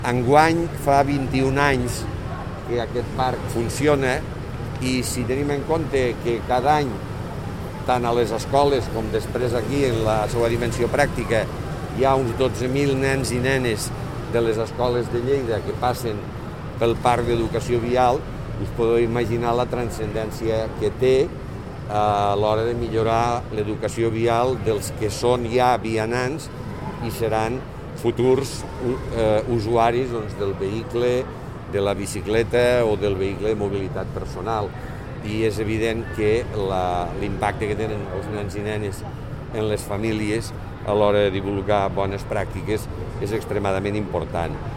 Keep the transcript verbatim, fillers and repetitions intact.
Enguany fa vint-i-un anys que aquest parc funciona i si tenim en compte que cada any, tant a les escoles com després aquí en la seva dimensió pràctica, hi ha uns dotze mil nens i nenes de les escoles de Lleida que passen pel parc d'educació vial, us podeu imaginar la transcendència que té a l'hora de millorar l'educació vial dels que són ja vianants i seran futurs eh, usuaris doncs, del vehicle, de la bicicleta o del vehicle de mobilitat personal. I és evident que l'impacte que tenen els nens i nenes en les famílies a l'hora de divulgar bones pràctiques és extremadament important.